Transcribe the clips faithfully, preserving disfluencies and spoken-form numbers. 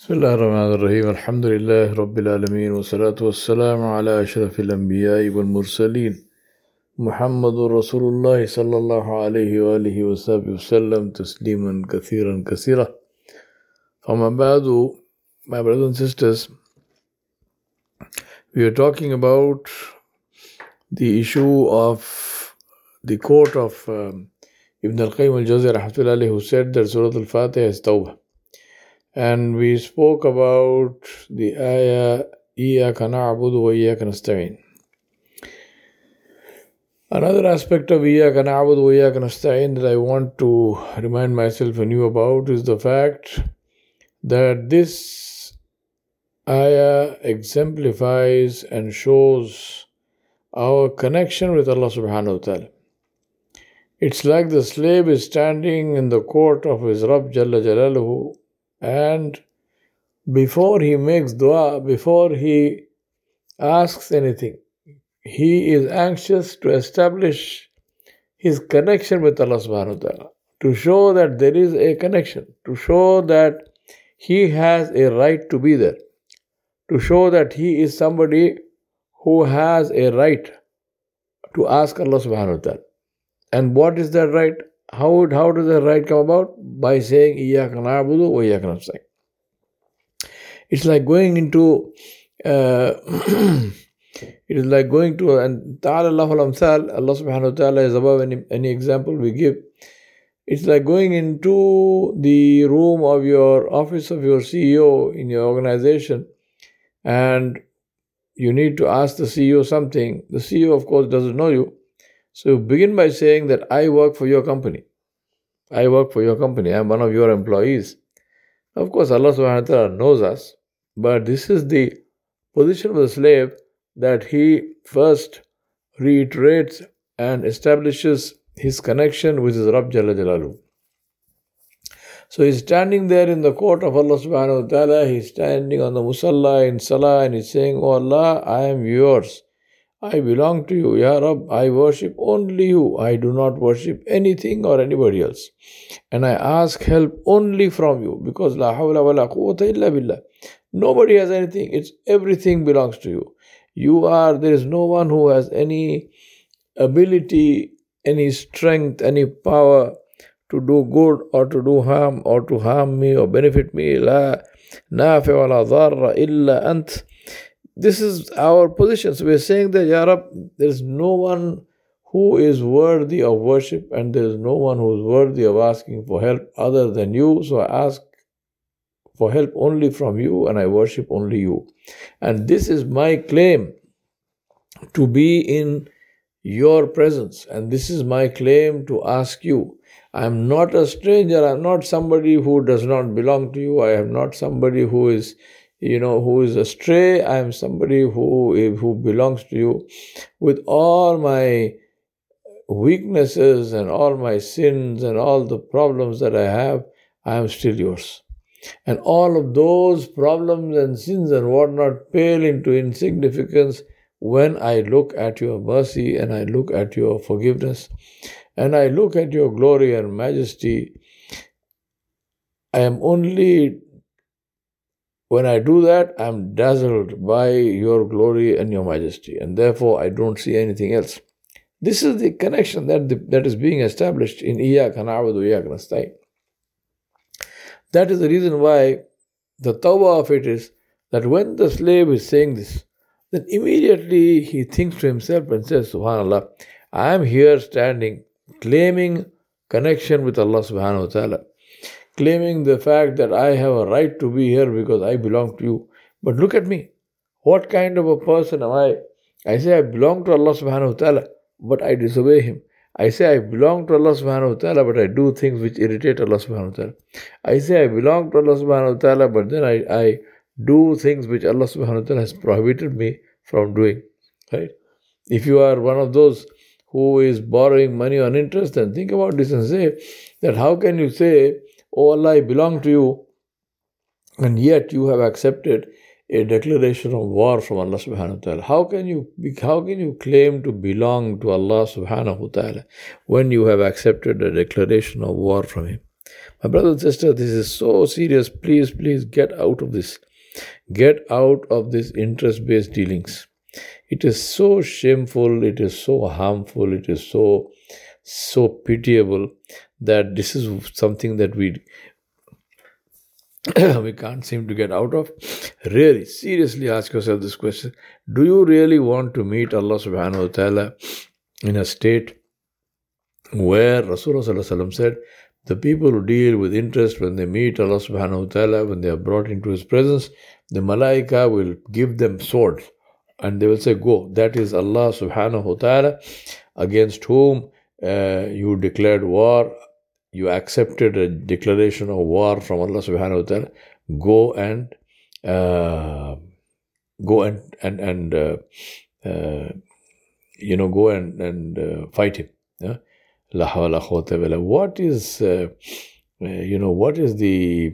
بسم الله الرحمن الرحيم الحمد لله رب العالمين والصلاة والسلام على أشرف الأنبياء والمرسلين محمد رسول الله صلى الله عليه وآله وصحبه وسلم تسليما كثيرا كثيرا. فما بعد, my brothers and sisters, we are talking about the issue of the quote of um, Ibn al-Qayyim al-Jawziyya rahmatullahi alayhi, who said that Surah al-Fatiha is Tawbah. And we spoke about the ayah, إِيَّاكَ نَعْبُدُ وَإِيَّاكَ نَسْتَعِينُ. Another aspect of إِيَّاكَ نَعْبُدُ وَإِيَّاكَ نَسْتَعِينُ that I want to remind myself and you about is the fact that this ayah exemplifies and shows our connection with Allah subhanahu wa ta'ala. It's like the slave is standing in the court of his Rabb Jalla Jalaluhu, and before he makes dua, before he asks anything, he is anxious to establish his connection with Allah subhanahu wa ta'ala, to show that there is a connection, to show that he has a right to be there, to show that he is somebody who has a right to ask Allah subhanahu wa ta'ala. And what is that right? How, would, how does that right come about? By saying, إِيَّاكَ نَعْبُدُ وَإِيَّاكَ نَسْتَعِينُ. It's like going into, uh, it is like going to, and ta'ala Allahu al-amthal, Allah subhanahu wa ta'ala is above any, any example we give. It's like going into the room of your office of your C E O in your organization, and you need to ask the C E O something. The C E O, of course, doesn't know you. So begin by saying that I work for your company. I work for your company. I am one of your employees. Of course, Allah subhanahu wa ta'ala knows us, but this is the position of the slave, that he first reiterates and establishes his connection with his Rabb Jalla Jalaluhu. So he's standing there in the court of Allah subhanahu wa ta'ala, he's standing on the musalla in salah, and he's saying, Oh Allah, I am yours. I belong to you, Ya Rabb. I worship only you. I do not worship anything or anybody else. And I ask help only from you, because la hawla wa la quwwata illa billah. Nobody has anything. It's everything belongs to you. You are, there is no one who has any ability, any strength, any power to do good or to do harm or to harm me or benefit me. La nafi wa la dharra illa ant. This is our position. So we are saying that, Ya Rab, there is no one who is worthy of worship, and there is no one who is worthy of asking for help other than you. So I ask for help only from you, and I worship only you. And this is my claim, to be in your presence. And this is my claim to ask you. I am not a stranger. I am not somebody who does not belong to you. I am not somebody who is You know, who is astray. I am somebody who, who belongs to you. With all my weaknesses and all my sins and all the problems that I have, I am still yours. And all of those problems and sins and whatnot pale into insignificance when I look at your mercy and I look at your forgiveness and I look at your glory and majesty. I am only When I do that, I'm dazzled by your glory and your majesty, and therefore I don't see anything else. This is the connection that the, that is being established in إِيَّاكَ نَعْبُدُ وَإِيَّاكَ نَسْتَعِينُ. That is the reason why the tawbah of it is that when the slave is saying this, then immediately he thinks to himself and says, Subhanallah, I am here standing, claiming connection with Allah subhanahu wa ta'ala, claiming the fact that I have a right to be here because I belong to you. But look at me. What kind of a person am I? I say I belong to Allah subhanahu wa ta'ala, but I disobey Him. I say I belong to Allah subhanahu wa ta'ala, but I do things which irritate Allah subhanahu wa ta'ala. I say I belong to Allah subhanahu wa ta'ala, but then I, I do things which Allah subhanahu wa ta'ala has prohibited me from doing. Right? If you are one of those who is borrowing money on interest, then think about this and say that how can you say, Oh Allah, I belong to you, and yet you have accepted a declaration of war from Allah subhanahu wa ta'ala. How can you how can you claim to belong to Allah subhanahu wa ta'ala when you have accepted a declaration of war from Him? My brother and sister, this is so serious. Please, please get out of this. Get out of this interest-based dealings. It is so shameful, it is so harmful, it is so, so pitiable that this is something that we we can't seem to get out of. Really, seriously ask yourself this question. Do you really want to meet Allah subhanahu wa ta'ala in a state where Rasulullah sallallahu alaihi wasallam said, the people who deal with interest, when they meet Allah subhanahu wa ta'ala, when they are brought into His presence, the malaika will give them swords and they will say, go. That is Allah subhanahu wa ta'ala against whom uh, you declared war. You accepted a declaration of war from Allah subhanahu wa ta'ala. Go and uh, go and and and uh, uh, you know go and and uh, fight him. Yeah? La hawla quwwata illa billah. What is uh, uh, you know what is the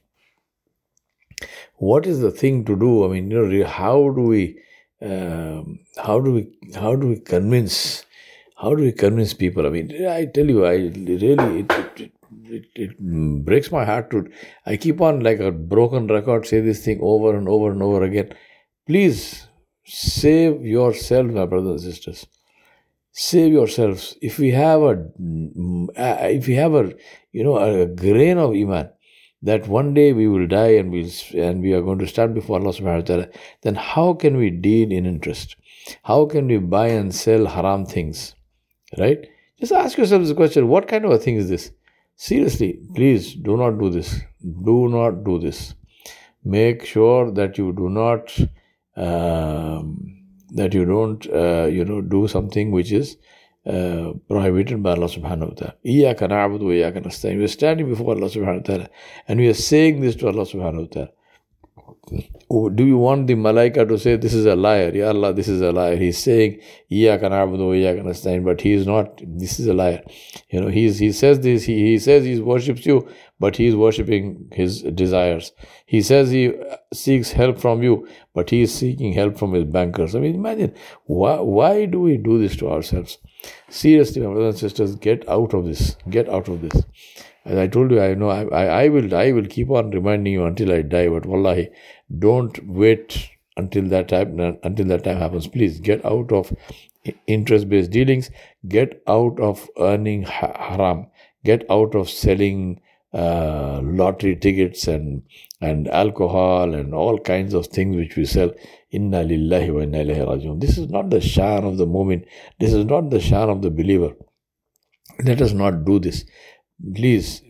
what is the thing to do? I mean, you know, how do we um, how do we how do we convince? How do we convince people? I mean, I tell you, I really, it, it, it, it breaks my heart to, I keep on like a broken record, say this thing over and over and over again. Please, save yourself, my brothers and sisters. Save yourselves. If we have a, if we have a, you know, a grain of iman, that one day we will die and we'll, and we are going to stand before Allah subhanahu wa ta'ala, then how can we deal in interest? How can we buy and sell haram things? Right? Just ask yourself the question, what kind of a thing is this? Seriously, please do not do this. Do not do this. Make sure that you do not, um, that you don't, uh, you know, do something which is uh, prohibited by Allah subhanahu wa ta'ala. Iyaka na'budu wa iyaka nasta'in. We are standing before Allah subhanahu wa ta'ala and we are saying this to Allah subhanahu wa ta'ala. Do you want the malaika to say, this is a liar? Ya Allah, this is a liar. He's saying, Iyaka na'budu wa iyaka nasta'in, but he is not, this is a liar. You know, he's, he says this, he, he says he worships you, but he is worshipping his desires. He says he seeks help from you, but he is seeking help from his bankers. I mean, imagine, why, why do we do this to ourselves? Seriously, my brothers and sisters, get out of this. Get out of this. As I told you, I know I, I, I will I will keep on reminding you until I die, but wallahi, don't wait until that time until that time happens. Please get out of interest-based dealings, get out of earning haram, get out of selling uh, lottery tickets and and alcohol and all kinds of things which we sell. Inna lillahi wa inna ilayhi rajiun. This is not the shan of the mu'min. This is not the shan of the believer. Let us not do this. Please,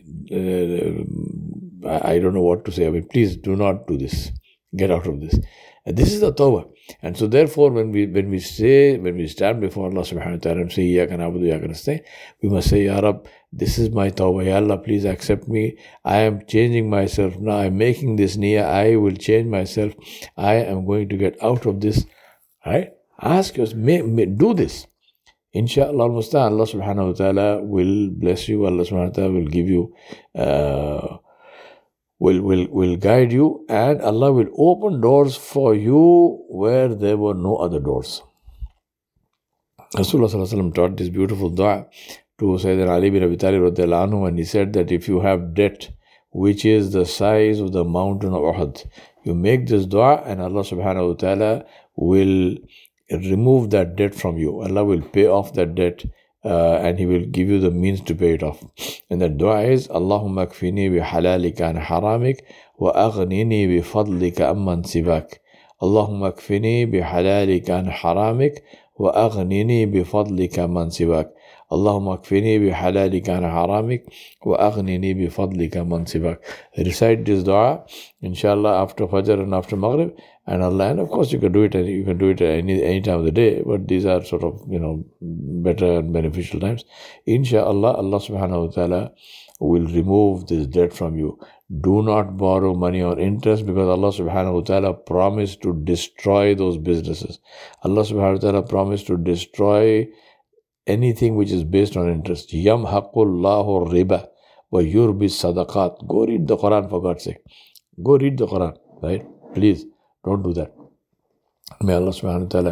uh, I don't know what to say. I mean, please do not do this. Get out of this. And this is the tawbah. And so therefore, when we when we say, when we stand before Allah subhanahu wa ta'ala and say, Iyaka na'budu wa iyaka nasta'in, we must say, Ya Rab, this is my tawbah. Ya Allah, please accept me. I am changing myself now. I am making this niyyah. I will change myself. I am going to get out of this. Right? Ask us, may, may, do this. Insha'Allah, Allah subhanahu wa ta'ala will bless you. Allah subhanahu wa ta'ala will give you, uh, will, will, will guide you, and Allah will open doors for you where there were no other doors. Rasulullah sallallahu alaihi wasallam taught this beautiful dua to Sayyidina Ali bin Abi Talib radhiyallahu anhu, and he said that if you have debt which is the size of the mountain of Uhud, you make this dua and Allah subhanahu wa ta'ala will remove that debt from you. Allah will pay off that debt uh, and He will give you the means to pay it off. And that dua is, Allahumma kfini bi halalika an haramik wa aghnini bi fadlika amman sibak. Allahumma kfini bi halalika an haramik wa aghnini bi fadlika amman sibak. Allahumma kfini bi halalika an haramik wa aghnini bi fadlika man sibak. Recite this dua, inshallah, after Fajr and after Maghrib, and Allah, and of course you can do it, you can do it any any time of the day, but these are sort of, you know, better and beneficial times. Inshallah, Allah subhanahu wa ta'ala will remove this debt from you. Do not borrow money on interest, because Allah subhanahu wa ta'ala promised to destroy those businesses. Allah subhanahu wa ta'ala promised to destroy anything which is based on interest. Yamhaqullahu riba wa yurbi sadaqat. Go read the Quran, for God's sake. Go read the Quran, right? Please, don't do that. May Allah subhanahu wa ta'ala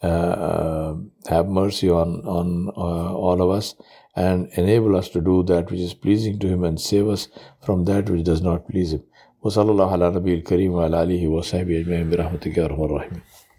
uh, have mercy on, on uh, all of us and enable us to do that which is pleasing to Him and save us from that which does not please Him. وصلى الله على نبي الكريم وعلى آله وصحبه أجمعين برحمتك يا أرحم الراحمين.